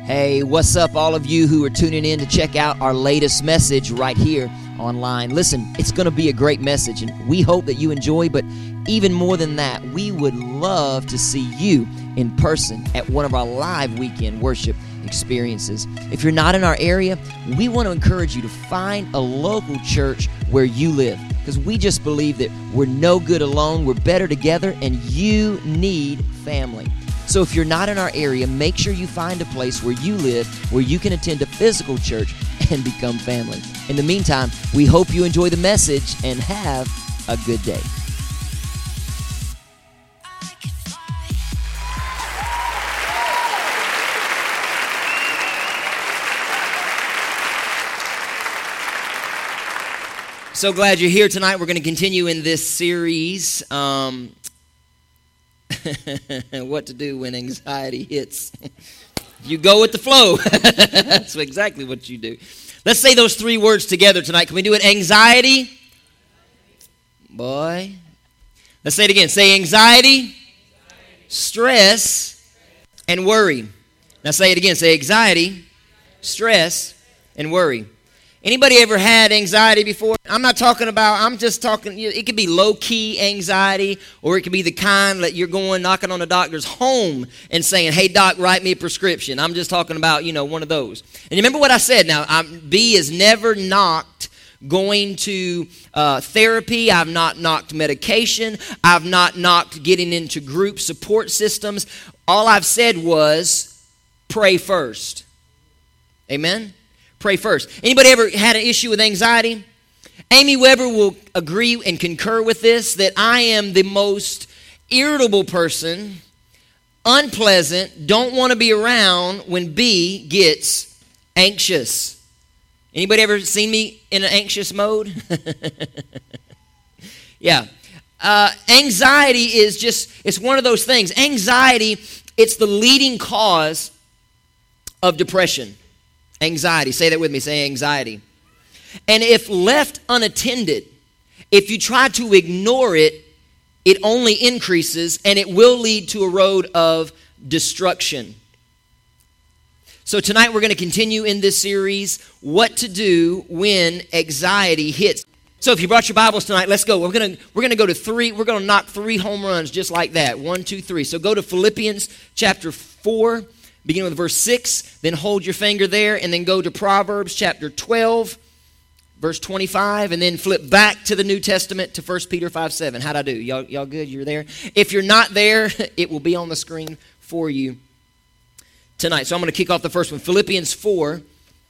Hey, what's up, all of you who are tuning in to check out our latest message right here online. Listen, it's going to be a great message, and we hope that you enjoy, but even more than that, we would love to see you in person at one of our live weekend worship experiences. If you're not in our area, we want to encourage you to find a local church where you live, because we just believe that we're no good alone, we're better together, and you need family. So if you're not in our area, make sure you find a place where you live, where you can attend a physical church and become family. In the meantime, we hope you enjoy the message and have a good day. So glad you're here tonight. We're going to continue in this series, what to do when anxiety hits. You go with the flow. That's exactly what you do. Let's say those three words together tonight. Can we do it? Anxiety. Boy. Let's say it again. Say anxiety, stress, and worry. Now say it again. Say anxiety, stress, and worry. Anybody ever had anxiety before? I'm just talking, it could be low-key anxiety, or it could be the kind that you're going, knocking on the doctor's home and saying, hey, doc, write me a prescription. I'm just talking about, one of those. And remember what I said. Now, B is never knocked going to therapy. I've not knocked medication. I've not knocked getting into group support systems. All I've said was pray first. Amen? Pray first. Anybody ever had an issue with anxiety? Amy Weber will agree and concur with this, that I am the most irritable person, unpleasant, don't want to be around when B gets anxious. Anybody ever seen me in an anxious mode? Yeah. Anxiety is it's one of those things. Anxiety, it's the leading cause of depression. Anxiety. Say that with me. Say anxiety. And if left unattended, if you try to ignore it, it only increases, and it will lead to a road of destruction. So tonight we're going to continue in this series, What to Do When Anxiety Hits. So if you brought your Bibles tonight, let's go. We're going to go to three. We're going to knock 3 home runs just like that. 1, 2, 3. So go to Philippians chapter 4. Begin with verse 6, then hold your finger there, and then go to Proverbs chapter 12, verse 25, and then flip back to the New Testament to 1 Peter 5:7. How'd I do? Y'all good? You're there? If you're not there, it will be on the screen for you tonight. So I'm going to kick off the first one. Philippians 4,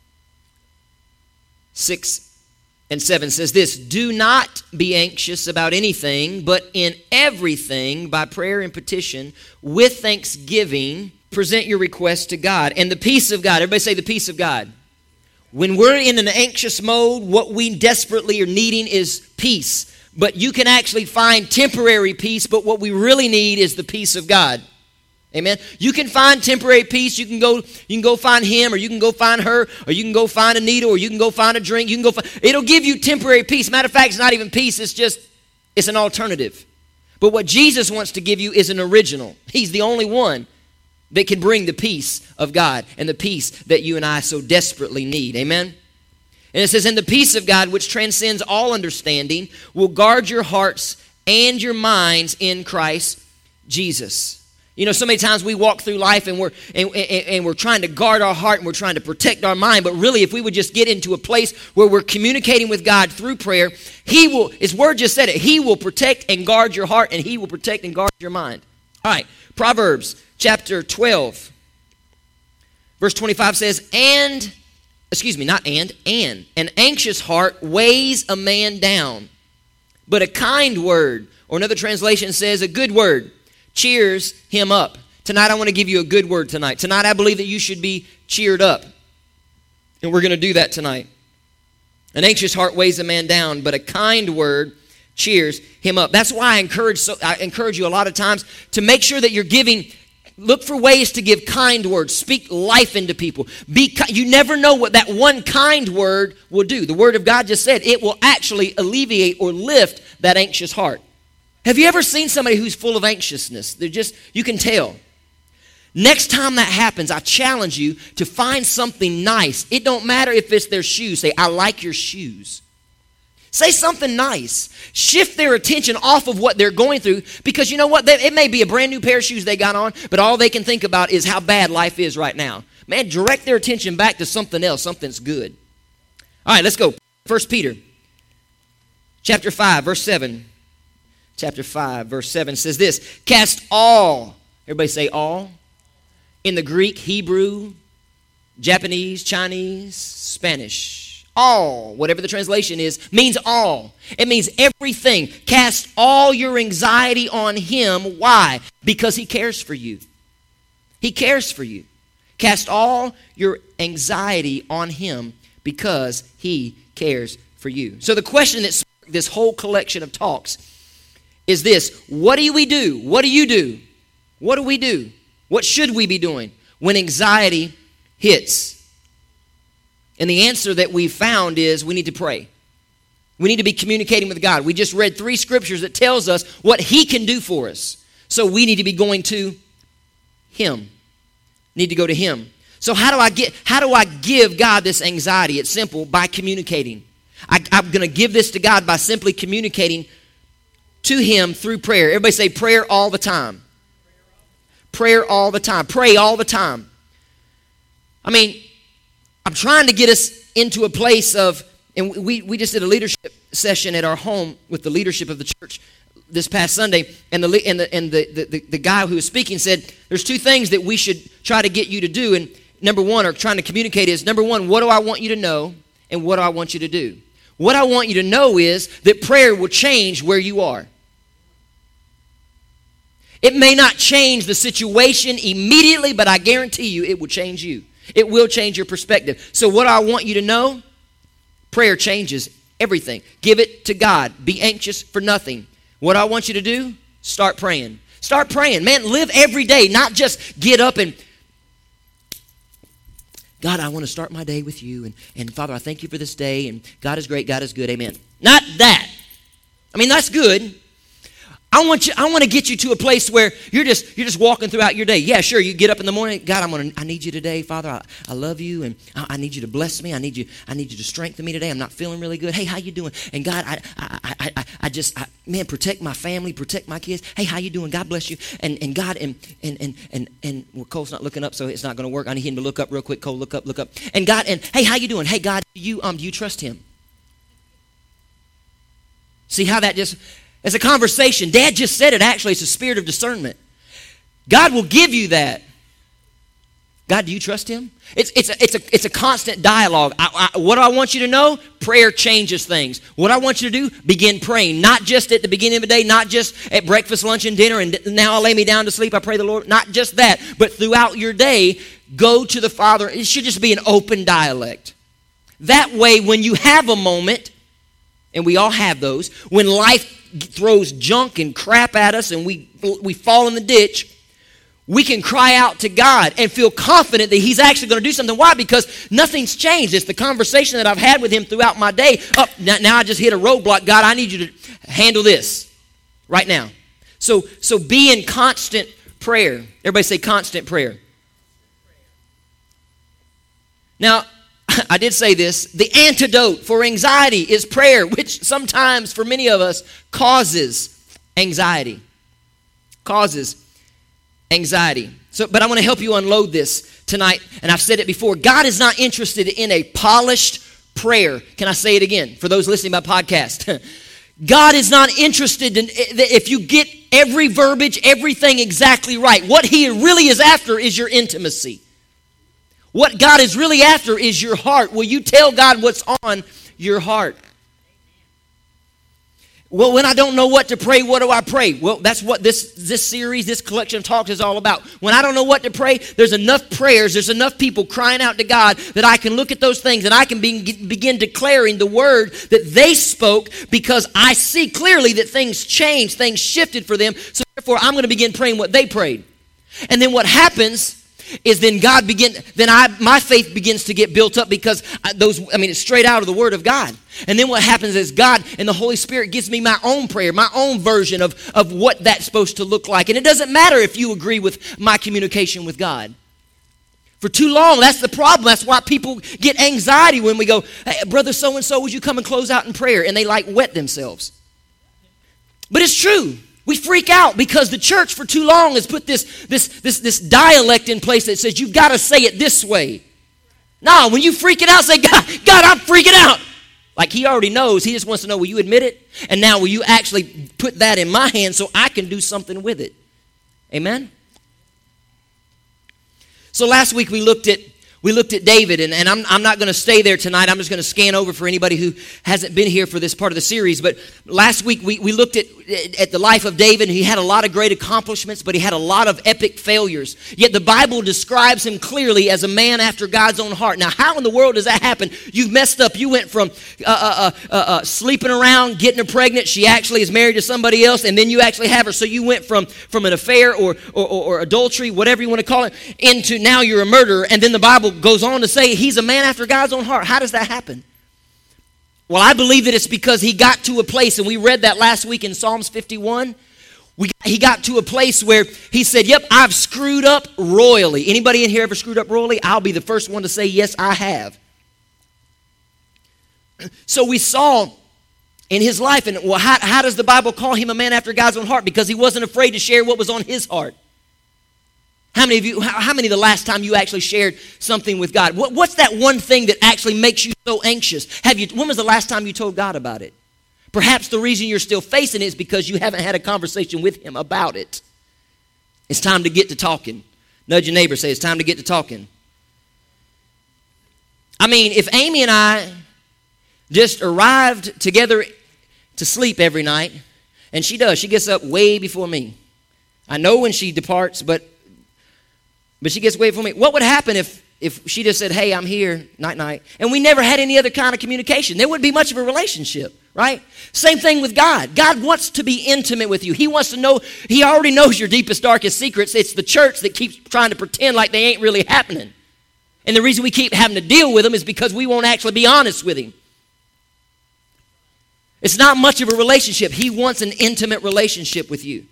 6 and 7 says this: do not be anxious about anything, but in everything, by prayer and petition, with thanksgiving, present your requests to God. And the peace of God, everybody say the peace of God. When we're in an anxious mode, what we desperately are needing is peace. But you can actually find temporary peace, but what we really need is the peace of God. Amen. You can find temporary peace. You can go find him, or you can go find her, or you can go find a needle, or you can go find a drink. It'll give you temporary peace. Matter of fact, it's not even peace. It's an alternative. But what Jesus wants to give you is an original. He's the only one that can bring the peace of God and the peace that you and I so desperately need. Amen? And it says, and the peace of God, which transcends all understanding, will guard your hearts and your minds in Christ Jesus. So many times we walk through life and we're trying to guard our heart and we're trying to protect our mind. But really, if we would just get into a place where we're communicating with God through prayer, His word just said it, He will protect and guard your heart, and He will protect and guard your mind. All right, Proverbs chapter 12, verse 25 says, an anxious heart weighs a man down, but a kind word, or another translation says a good word, cheers him up. Tonight I want to give you a good word tonight. Tonight I believe that you should be cheered up. And we're going to do that tonight. An anxious heart weighs a man down, but a kind word cheers him up. That's why I encourage you a lot of times to make sure that you're look for ways to give kind words. Speak life into people. You never know what that one kind word will do. The Word of God just said it will actually alleviate or lift that anxious heart. Have you ever seen somebody who's full of anxiousness? You can tell. Next time that happens, I challenge you to find something nice. It don't matter if it's their shoes. Say, I like your shoes. Say something nice. Shift their attention off of what they're going through, because you know what? It may be a brand new pair of shoes they got on, but all they can think about is how bad life is right now. Man, direct their attention back to something else, something's good. All right, let's go. 1 Peter chapter 5, verse 7. Chapter 5, verse 7 says this, cast all, everybody say all, in the Greek, Hebrew, Japanese, Chinese, Spanish, all, whatever the translation is, means all. It means everything. Cast all your anxiety on him. Why? Because he cares for you. He cares for you. Cast all your anxiety on him because he cares for you. So the question that sparked this whole collection of talks is this: what do we do? What do you do? What do we do? What should we be doing when anxiety hits? And the answer that we found is we need to pray. We need to be communicating with God. We just read 3 scriptures that tells us what he can do for us. So we need to be going to him. Need to go to him. So how do I give God this anxiety? It's simple, by communicating. I'm going to give this to God by simply communicating to him through prayer. Everybody say prayer all the time. Prayer all the time. Pray all the time. I mean, I'm trying to get us into a place of, and we just did a leadership session at our home with the leadership of the church this past Sunday, and the guy who was speaking said, there's 2 things that we should try to get you to do, and number 1, or trying to communicate is, number 1, what do I want you to know, and what do I want you to do? What I want you to know is that prayer will change where you are. It may not change the situation immediately, but I guarantee you it will change you. It will change your perspective. So what I want you to know, prayer changes everything. Give it to God. Be anxious for nothing. What I want you to do, start praying. Start praying. Man, live every day, not just get up and, God, I want to start my day with you. And Father, I thank you for this day. And God is great. God is good. Amen. Not that. I mean, that's good. I want to get you to a place where you're just walking throughout your day. Yeah, sure. You get up in the morning. God, I need you today, Father. I love you, and I need you to bless me. I need you to strengthen me today. I'm not feeling really good. Hey, how you doing? And God, man, protect my family, protect my kids. Hey, how you doing? God bless you. And God, and well, Cole's not looking up, so it's not going to work. I need him to look up real quick. Cole, look up. And God, and hey, how you doing? Hey, God, do you trust him? See how that just. It's a conversation. Dad just said it, actually. It's a spirit of discernment. God will give you that. God, do you trust him? It's a constant dialogue. What do I want you to know? Prayer changes things. What I want you to do, begin praying. Not just at the beginning of the day, not just at breakfast, lunch, and dinner, and now I'll lay me down to sleep, I pray the Lord. Not just that, but throughout your day, go to the Father. It should just be an open dialect. That way, when you have a moment, and we all have those, when life throws junk and crap at us and we fall in the ditch, we can cry out to God and feel confident that he's actually going to do something. Why? Because nothing's changed. It's the conversation that I've had with him throughout my day. Now I just hit a roadblock. God, I need you to handle this right now. So be in constant prayer. Everybody say constant prayer. Now, I did say this, the antidote for anxiety is prayer, which sometimes for many of us causes anxiety. Causes anxiety. But I want to help you unload this tonight, and I've said it before. God is not interested in a polished prayer. Can I say it again for those listening by podcast? God is not interested in if you get every verbiage, everything exactly right. What he really is after is your intimacy. What God is really after is your heart. Will you tell God what's on your heart? Well, when I don't know what to pray, what do I pray? Well, that's what this series, this collection of talks is all about. When I don't know what to pray, there's enough prayers, there's enough people crying out to God that I can look at those things and I can begin declaring the word that they spoke, because I see clearly that things changed, things shifted for them. So therefore, I'm going to begin praying what they prayed. And then what happens is then my faith begins to get built up because it's straight out of the Word of God. And then what happens is God and the Holy Spirit gives me my own prayer, my own version of what that's supposed to look like. And it doesn't matter if you agree with my communication with God. For too long, that's the problem. That's why people get anxiety when we go, hey, brother so-and-so, would you come and close out in prayer? And they wet themselves. But it's true. We freak out because the church for too long has put this dialect in place that says you've got to say it this way. No, when you freak it out, say, God, I'm freaking out. Like he already knows. He just wants to know, will you admit it? And now will you actually put that in my hand so I can do something with it? Amen? So last week we looked at David, and I'm not going to stay there tonight. I'm just going to scan over for anybody who hasn't been here for this part of the series. But last week we looked at the life of David. He had a lot of great accomplishments, but he had a lot of epic failures. Yet the Bible describes him clearly as a man after God's own heart. Now, how in the world does that happen? You've messed up. You went from sleeping around, getting her pregnant. She actually is married to somebody else, and then you actually have her. So you went from an affair or adultery, whatever you want to call it, into now you're a murderer. And then the Bible goes on to say he's a man after God's own heart. How does that happen? Well, I believe that it's because he got to a place, and we read that last week in Psalms 51. He got to a place where he said, yep, I've screwed up royally. Anybody in here ever screwed up royally? I'll be the first one to say, yes, I have. So we saw in his life, and well, how does the Bible call him a man after God's own heart? Because he wasn't afraid to share what was on his heart. How many the last time you actually shared something with God? What's that one thing that actually makes you so anxious? When was the last time you told God about it? Perhaps the reason you're still facing it is because you haven't had a conversation with him about it. It's time to get to talking. Nudge your neighbor, say, it's time to get to talking. I mean, if Amy and I just arrived together to sleep every night, and she gets up way before me. I know when she departs, but she gets away from me. What would happen if she just said, hey, I'm here, night, and we never had any other kind of communication? There wouldn't be much of a relationship, right? Same thing with God. God wants to be intimate with you. He wants to know, he already knows your deepest, darkest secrets. It's the church that keeps trying to pretend like they ain't really happening. And the reason we keep having to deal with them is because we won't actually be honest with him. It's not much of a relationship. He wants an intimate relationship with you.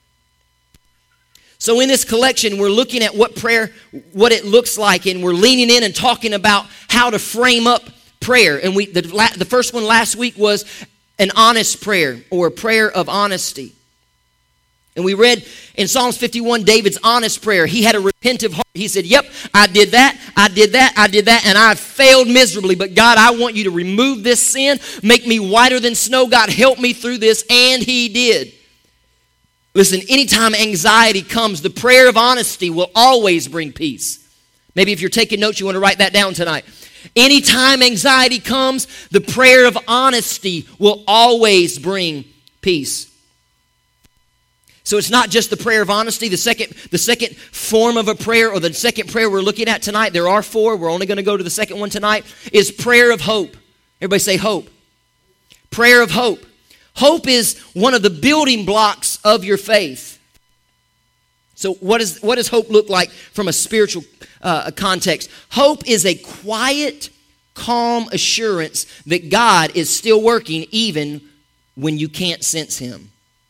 So in this collection, we're looking at what it looks like, and we're leaning in and talking about how to frame up prayer. And the first one last week was an honest prayer, or a prayer of honesty. And we read in Psalms 51, David's honest prayer. He had a repentive heart. He said, yep, I did that, and I failed miserably. But God, I want you to remove this sin, make me whiter than snow. God, help me through this. And he did. Listen, anytime anxiety comes, the prayer of honesty will always bring peace. Maybe if you're taking notes, you want to write that down tonight. Anytime anxiety comes, the prayer of honesty will always bring peace. So it's not just the prayer of honesty. The second form of a prayer, or the second prayer we're looking at tonight, there are four. We're only going to go to the second one tonight, is prayer of hope. Everybody say hope. Prayer of hope. Hope is one of the building blocks of your faith. So what does hope look like from a spiritual context? Hope is a quiet, calm assurance that God is still working even when you can't sense him.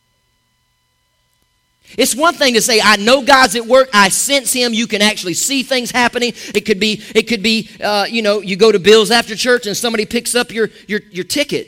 It's one thing to say, I know God's at work. I sense him. You can actually see things happening. It could be, you go to Bill's after church and somebody picks up your ticket.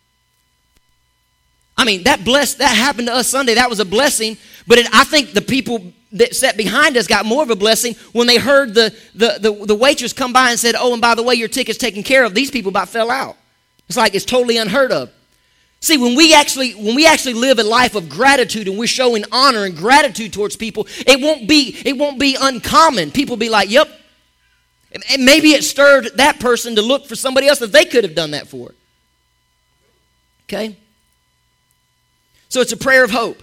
I mean, that happened to us Sunday. That was a blessing. But I think the people that sat behind us got more of a blessing when they heard the waitress come by and said, oh, and by the way, your ticket's taken care of. These people about fell out. It's like it's totally unheard of. See, when we actually live a life of gratitude and we're showing honor and gratitude towards people, it won't be uncommon. People be like, yep. And maybe it stirred that person to look for somebody else that they could have done that for. Okay? So it's a prayer of hope.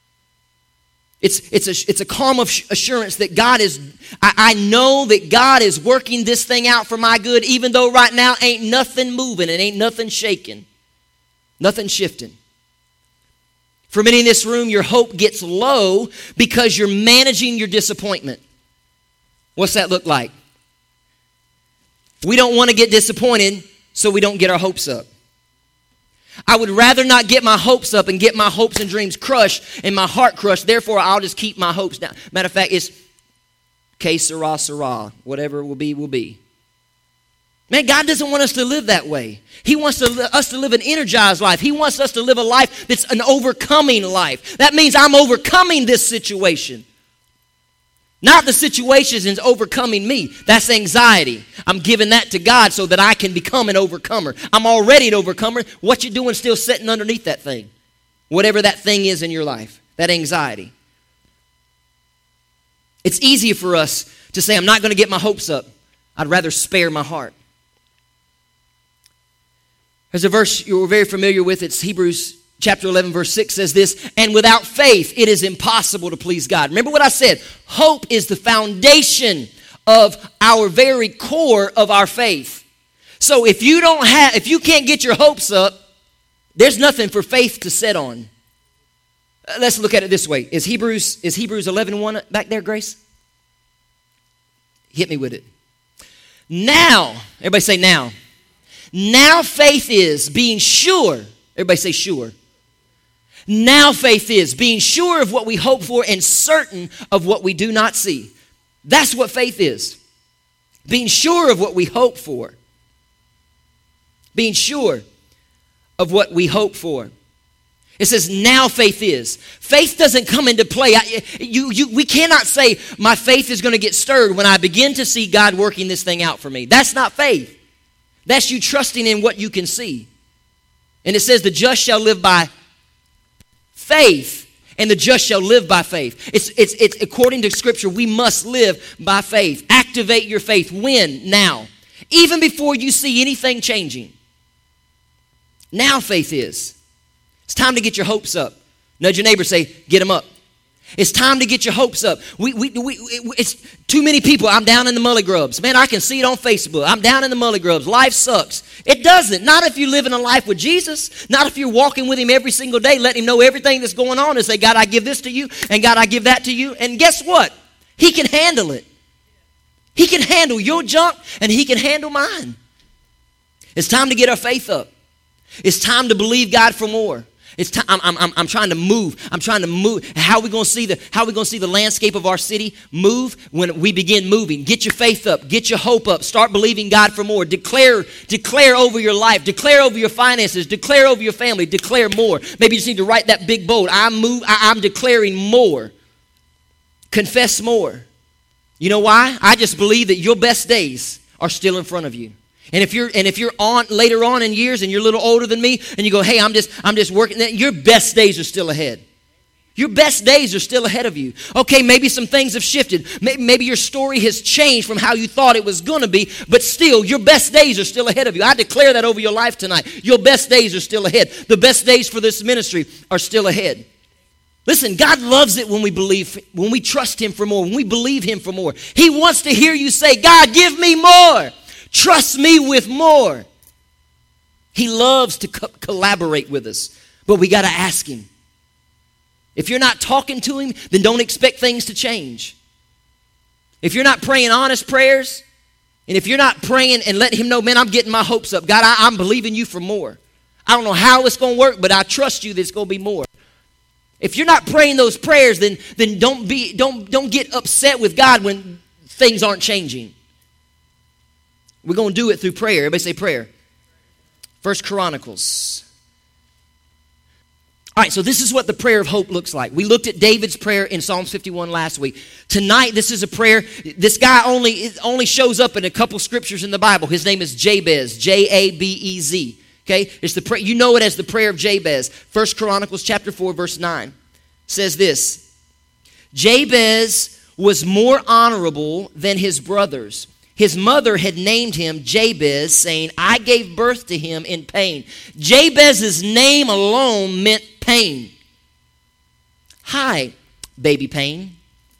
It's a calm of assurance that God is, I know that God is working this thing out for my good, even though right now ain't nothing moving and ain't nothing shaking. Nothing shifting. For many in this room, your hope gets low because you're managing your disappointment. What's that look like? We don't want to get disappointed, so we don't get our hopes up. I would rather not get my hopes up and get my hopes and dreams crushed and my heart crushed. Therefore, I'll just keep my hopes down. Matter of fact, it's que sera, sera. Whatever will be, will be. Man, God doesn't want us to live that way. He wants us to live an energized life. He wants us to live a life that's an overcoming life. That means I'm overcoming this situation. Not the situation is overcoming me. That's anxiety. I'm giving that to God so that I can become an overcomer. I'm already an overcomer. What you doing still sitting underneath that thing? Whatever that thing is in your life, that anxiety. It's easier for us to say, I'm not going to get my hopes up. I'd rather spare my heart. There's a verse you're very familiar with. It's Hebrews chapter 11, verse 6 says this, and without faith, it is impossible to please God. Remember what I said? Hope is the foundation of our very core of our faith. So if you can't get your hopes up, there's nothing for faith to sit on. Let's look at it this way. Is Hebrews 11:1 back there, Grace? Hit me with it. Now, everybody say now. Now faith is being sure. Everybody say sure. Now faith is being sure of what we hope for and certain of what we do not see. That's what faith is. Being sure of what we hope for. Being sure of what we hope for. It says now faith is. Faith doesn't come into play. We cannot say my faith is going to get stirred when I begin to see God working this thing out for me. That's not faith. That's you trusting in what you can see. And it says the just shall live by faith, and the just shall live by faith. It's according to Scripture, we must live by faith. Activate your faith. When? Now. Even before you see anything changing. Now faith is. It's time to get your hopes up. Nudge your neighbor, say, get them up. It's time to get your hopes up. It's too many people. I'm down in the mully grubs. Man, I can see it on Facebook. I'm down in the mully grubs. Life sucks. It doesn't. Not if you're living a life with Jesus. Not if you're walking with Him every single day, letting Him know everything that's going on and say, God, I give this to you, and God, I give that to you. And guess what? He can handle it. He can handle your junk, and He can handle mine. It's time to get our faith up. It's time to believe God for more. It's time. I'm trying to move. I'm trying to move. How are we going to see the landscape of our city move? When we begin moving. Get your faith up. Get your hope up. Start believing God for more. Declare over your life. Declare over your finances. Declare over your family. Declare more. Maybe you just need to write that big bold. I'm declaring more. Confess more. You know why? I just believe that your best days are still in front of you. And if you're on later on in years and you're a little older than me and you go, hey, I'm just working, your best days are still ahead. Your best days are still ahead of you. Okay, maybe some things have shifted. Maybe your story has changed from how you thought it was going to be, but still, your best days are still ahead of you. I declare that over your life tonight. Your best days are still ahead. The best days for this ministry are still ahead. Listen, God loves it when we trust Him for more, when we believe Him for more. He wants to hear you say, God, give me more. Trust me with more. He loves to collaborate with us, but we got to ask Him. If you're not talking to Him, then don't expect things to change. If you're not praying honest prayers, and if you're not praying and letting Him know, man, I'm getting my hopes up. God, I'm believing You for more. I don't know how it's going to work, but I trust You that it's going to be more. If you're not praying those prayers, then don't get upset with God when things aren't changing. We're going to do it through prayer. Everybody say prayer. 1 Chronicles. All right, so this is what the prayer of hope looks like. We looked at David's prayer in Psalms 51 last week. Tonight, this is a prayer. This guy only shows up in a couple scriptures in the Bible. His name is Jabez, Jabez. Okay, it's the prayer. You know it as the prayer of Jabez. 1 Chronicles chapter 4, verse 9 says this: Jabez was more honorable than his brothers. His mother had named him Jabez, saying, I gave birth to him in pain. Jabez's name alone meant pain. Hi, baby pain.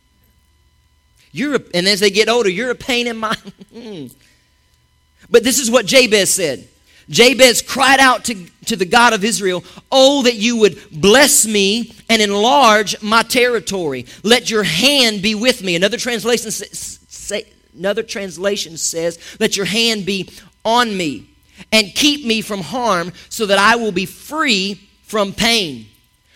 And as they get older, you're a pain in my... But this is what Jabez said. Jabez cried out to the God of Israel, oh, that you would bless me and enlarge my territory. Let your hand be with me. Another translation Another translation says, let your hand be on me and keep me from harm so that I will be free from pain.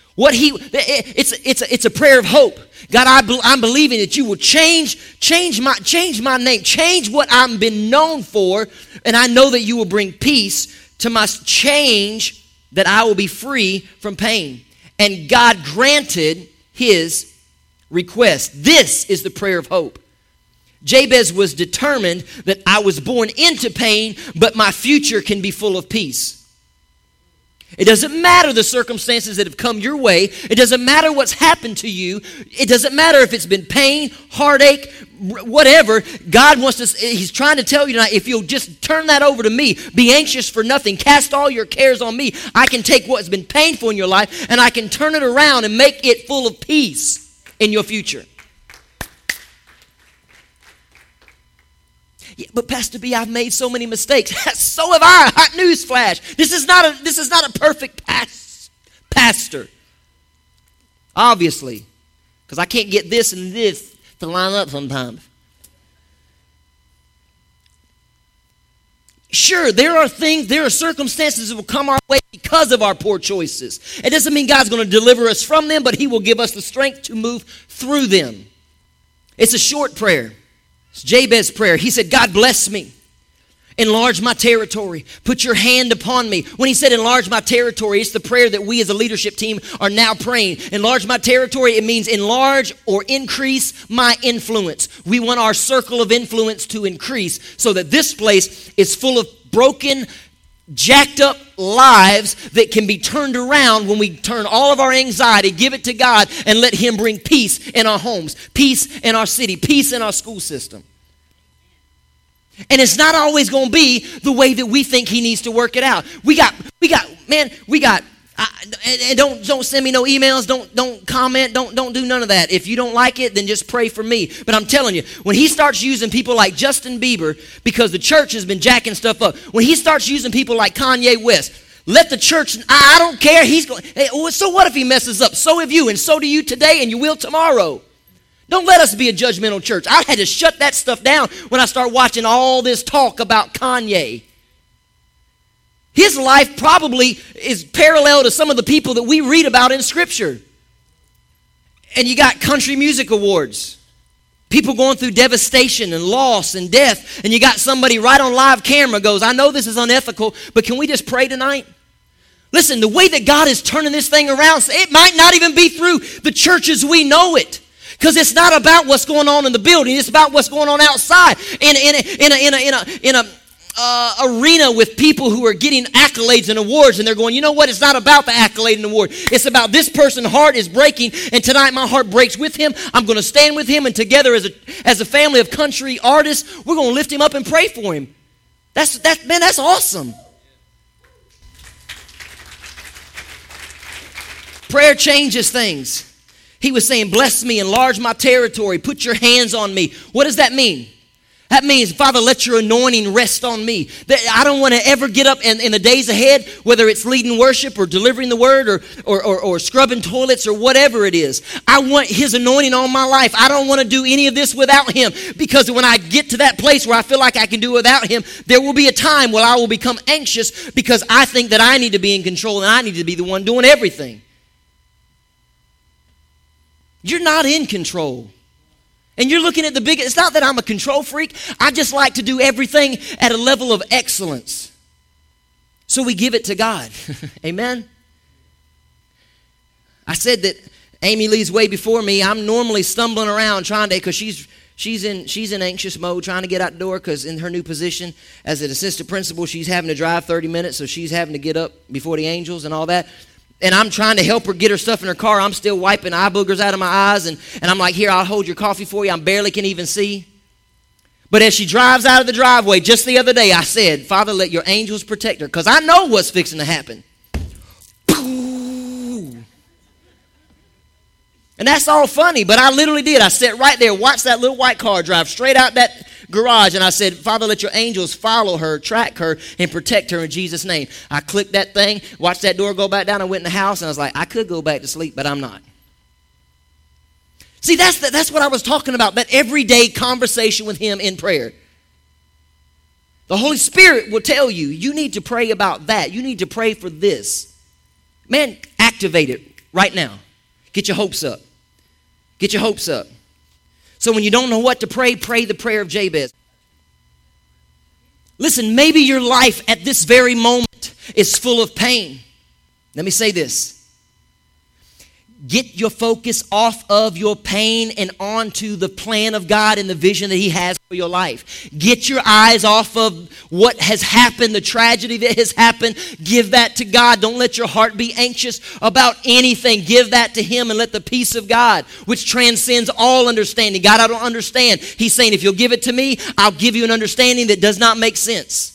It's a prayer of hope. God, I'm believing that you will change my name, change what I've been known for, and I know that you will bring peace to my change, that I will be free from pain. And God granted his request. This is the prayer of hope. Jabez was determined that I was born into pain, but my future can be full of peace. It doesn't matter the circumstances that have come your way. It doesn't matter what's happened to you. It doesn't matter if it's been pain, heartache, whatever. God wants to, he's trying to tell you tonight, if you'll just turn that over to me, be anxious for nothing, cast all your cares on me, I can take what's been painful in your life and I can turn it around and make it full of peace in your future. Yeah, but Pastor B, I've made so many mistakes. So have I. Hot news flash. This is not a perfect pastor. Obviously. Because I can't get this and this to line up sometimes. Sure, there are circumstances that will come our way because of our poor choices. It doesn't mean God's going to deliver us from them, but he will give us the strength to move through them. It's a short prayer. It's Jabez's prayer. He said, God bless me. Enlarge my territory. Put your hand upon me. When he said enlarge my territory, it's the prayer that we as a leadership team are now praying. Enlarge my territory, it means enlarge or increase my influence. We want our circle of influence to increase so that this place is full of broken, jacked up lives that can be turned around when we turn all of our anxiety, give it to God, and let him bring peace in our homes, peace in our city, peace in our school system. And it's not always going to be the way that we think he needs to work it out. And don't send me no emails, don't comment, don't do none of that. If you don't like it, then just pray for me. But I'm telling you, when he starts using people like Justin Bieber, because the church has been jacking stuff up, when he starts using people like Kanye West, let the church, I don't care, he's going, hey, so what if he messes up? So have you, and so do you today, and you will tomorrow. Don't let us be a judgmental church. I had to shut that stuff down when I start watching all this talk about Kanye. His life probably is parallel to some of the people that we read about in Scripture. And you got country music awards. People going through devastation and loss and death. And you got somebody right on live camera goes, I know this is unethical, but can we just pray tonight? Listen, the way that God is turning this thing around, it might not even be through the church as we know it. Because it's not about what's going on in the building. It's about what's going on outside in a arena with people who are getting accolades and awards, and they're going, you know what? It's not about the accolade and award. It's about this person's heart is breaking, and tonight my heart breaks with him. I'm going to stand with him, and together as a family of country artists, we're going to lift him up and pray for him. That's awesome. Prayer changes things. He was saying, bless me, enlarge my territory, put your hands on me. What does that mean? That means, Father, let your anointing rest on me. I don't want to ever get up in the days ahead, whether it's leading worship or delivering the word or scrubbing toilets or whatever it is. I want his anointing on my life. I don't want to do any of this without him, because when I get to that place where I feel like I can do it without him, there will be a time where I will become anxious because I think that I need to be in control and I need to be the one doing everything. You're not in control. And you're looking at the big, it's not that I'm a control freak. I just like to do everything at a level of excellence. So we give it to God. Amen? I said that Amy Lee's way before me. I'm normally stumbling around trying to, because she's in anxious mode trying to get out the door, because in her new position as an assistant principal, she's having to drive 30 minutes, so she's having to get up before the angels and all that. And I'm trying to help her get her stuff in her car. I'm still wiping eye boogers out of my eyes. And I'm like, here, I'll hold your coffee for you. I barely can even see. But as she drives out of the driveway, just the other day, I said, Father, let your angels protect her, because I know what's fixing to happen. And that's all funny, but I literally did. I sat right there, watched that little white car drive straight out that garage, and I said, Father, let your angels follow her, track her, and protect her in Jesus' name. I clicked that thing, watched that door go back down, I went in the house, and I was like, I could go back to sleep, but I'm not. See, that's what I was talking about, that everyday conversation with him in prayer. The Holy Spirit will tell you, you need to pray about that. You need to pray for this. Man, activate it right now. Get your hopes up. Get your hopes up. So when you don't know what to pray, pray the prayer of Jabez. Listen, maybe your life at this very moment is full of pain. Let me say this. Get your focus off of your pain and onto the plan of God and the vision that he has for your life. Get your eyes off of what has happened, the tragedy that has happened. Give that to God. Don't let your heart be anxious about anything. Give that to him and let the peace of God, which transcends all understanding. God, I don't understand. He's saying, if you'll give it to me, I'll give you an understanding that does not make sense.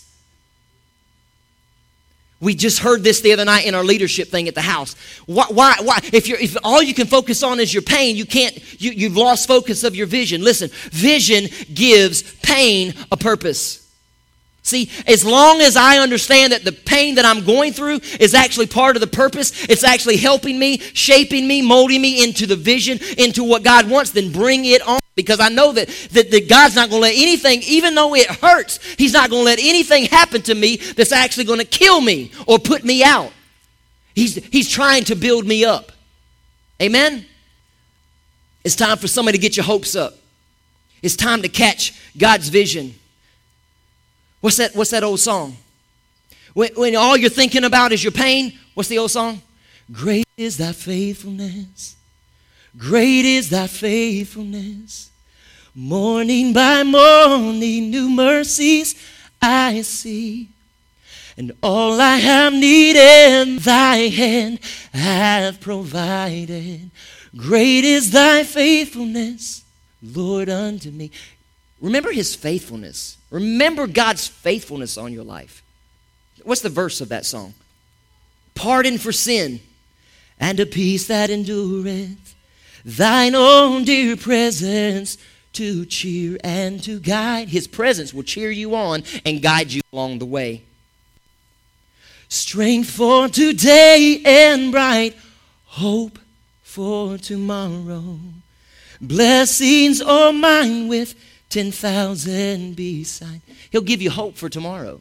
We just heard this the other night in our leadership thing at the house. Why? If all you can focus on is your pain, you've lost focus of your vision. Listen, vision gives pain a purpose. See, as long as I understand that the pain that I'm going through is actually part of the purpose, it's actually helping me, shaping me, molding me into the vision, into what God wants, then bring it on. Because I know that God's not going to let anything, even though it hurts, he's not going to let anything happen to me that's actually going to kill me or put me out. He's trying to build me up. Amen? It's time for somebody to get your hopes up. It's time to catch God's vision. What's that old song? When all you're thinking about is your pain, what's the old song? Great is thy faithfulness. Great is thy faithfulness. Morning by morning, new mercies I see. And all I have needed, thy hand hath provided. Great is thy faithfulness, Lord, unto me. Remember his faithfulness. Remember God's faithfulness on your life. What's the verse of that song? Pardon for sin and a peace that endureth. Thine own dear presence to cheer and to guide. His presence will cheer you on and guide you along the way. Strength for today and bright hope for tomorrow. Blessings are mine with 10,000 beside. He'll give you hope for tomorrow.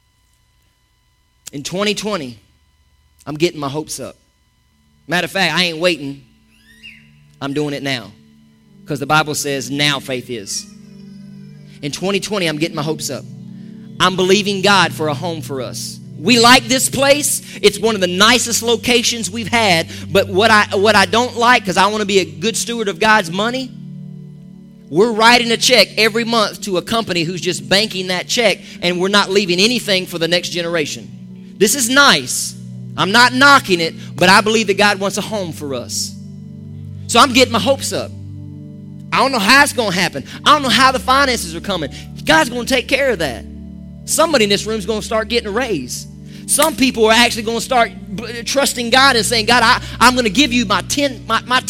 In 2020, I'm getting my hopes up. Matter of fact, I ain't waiting. I'm doing it now. Because the Bible says now faith is. In 2020, I'm getting my hopes up. I'm believing God for a home for us. We like this place. It's one of the nicest locations we've had. But what I don't like, because I want to be a good steward of God's money, we're writing a check every month to a company who's just banking that check, and we're not leaving anything for the next generation. This is nice. I'm not knocking it, but I believe that God wants a home for us. So I'm getting my hopes up. I don't know how it's going to happen. I don't know how the finances are coming. God's going to take care of that. Somebody in this room is going to start getting a raise. Some people are actually going to start trusting God and saying, God, I'm going to give you my tenth.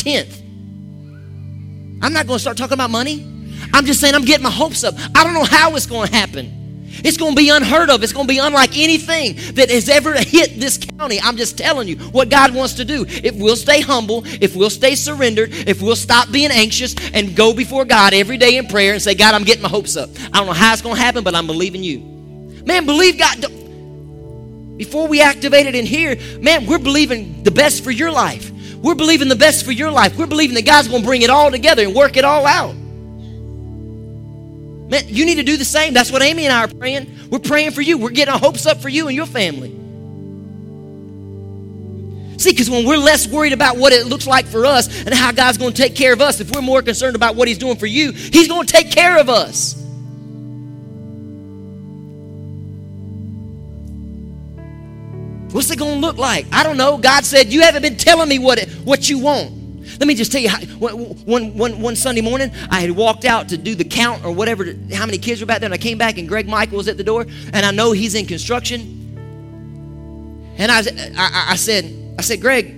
I'm not going to start talking about money. I'm just saying I'm getting my hopes up. I don't know how it's going to happen. It's going to be unheard of. It's going to be unlike anything that has ever hit this county. I'm just telling you what God wants to do. If we'll stay humble, if we'll stay surrendered, if we'll stop being anxious and go before God every day in prayer and say, God, I'm getting my hopes up. I don't know how it's going to happen, but I'm believing you. Man, believe God. Before we activate it in here, man, we're believing the best for your life. We're believing the best for your life. We're believing that God's going to bring it all together and work it all out. Man, you need to do the same. That's what Amy and I are praying. We're praying for you. We're getting our hopes up for you and your family. See, because when we're less worried about what it looks like for us and how God's going to take care of us, if we're more concerned about what he's doing for you, he's going to take care of us. What's it going to look like? I don't know. God said, you haven't been telling me what you want. Let me just tell you, one Sunday morning, I had walked out to do the count or whatever, how many kids were back there, and I came back, and Greg Michael was at the door, and I know he's in construction. And I said, Greg,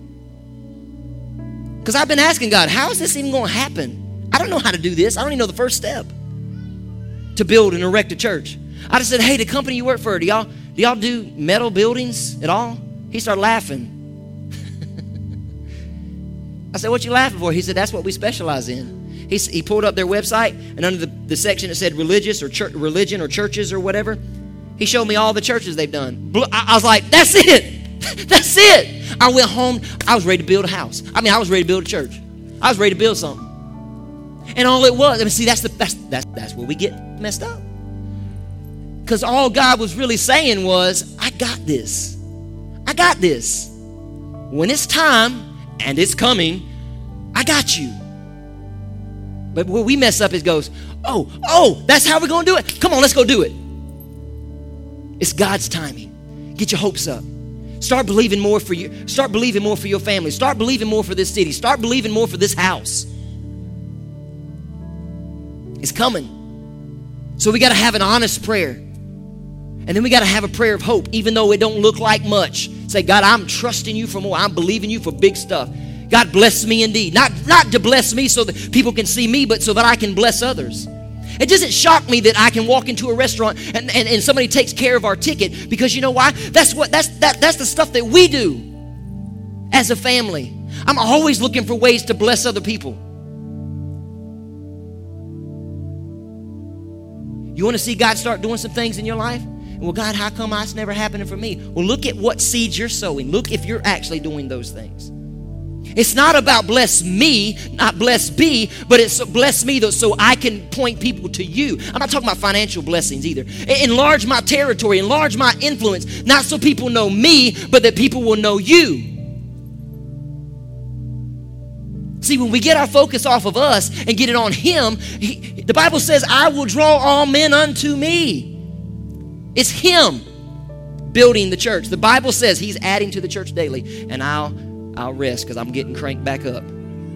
because I've been asking God, how is this even going to happen? I don't know how to do this. I don't even know the first step to build and erect a church. I just said, hey, the company you work for, do y'all do metal buildings at all? He started laughing. I said, what you laughing for? He said, that's what we specialize in. He pulled up their website, and under the section that said religion or churches or whatever, he showed me all the churches they've done. I was like, that's it. That's it. I went home. I was ready to build a house. I was ready to build a church. I was ready to build something. And all it was, see, that's where we get messed up. Because all God was really saying was, I got this. I got this. When it's time, and it's coming, I got you. But where we mess up is goes, oh, that's how we're going to do it. Come on, let's go do it. It's God's timing. Get your hopes up. Start believing more for you. Start believing more for your family. Start believing more for this city. Start believing more for this house. It's coming. So we got to have an honest prayer. And then we got to have a prayer of hope, even though it don't look like much. Say, God, I'm trusting you for more. I'm believing you for big stuff. God, bless me indeed. Not to bless me so that people can see me, but so that I can bless others. It doesn't shock me that I can walk into a restaurant and somebody takes care of our ticket, because you know why? That's the stuff that we do as a family. I'm always looking for ways to bless other people. You want to see God start doing some things in your life? Well, God, how come it's never happening for me? Well, look at what seeds you're sowing. Look if you're actually doing those things. It's not about bless me, not bless B, but it's bless me so I can point people to you. I'm not talking about financial blessings either. Enlarge my territory, enlarge my influence, not so people know me, but that people will know you. See, when we get our focus off of us and get it on Him, the Bible says, I will draw all men unto me. It's Him building the church. The Bible says He's adding to the church daily, and I'll rest because I'm getting cranked back up.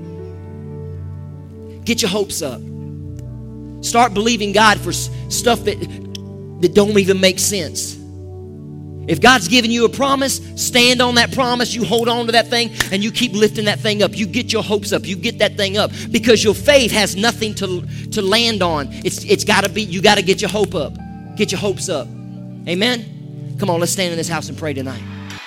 Get your hopes up. Start believing God for stuff that don't even make sense. If God's given you a promise, stand on that promise. You hold on to that thing and you keep lifting that thing up. You get your hopes up. You get that thing up, because your faith has nothing to land on. It's got to be, you got to get your hope up. Get your hopes up. Amen? Come on, let's stand in this house and pray tonight.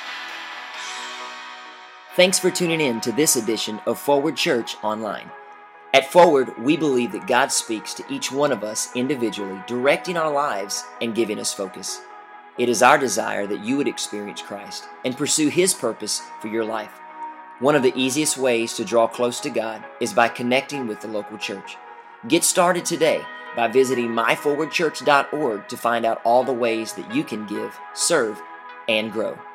Thanks for tuning in to this edition of Forward Church Online. At Forward, we believe that God speaks to each one of us individually, directing our lives and giving us focus. It is our desire that you would experience Christ and pursue His purpose for your life. One of the easiest ways to draw close to God is by connecting with the local church. Get started today by visiting myforwardchurch.org to find out all the ways that you can give, serve, and grow.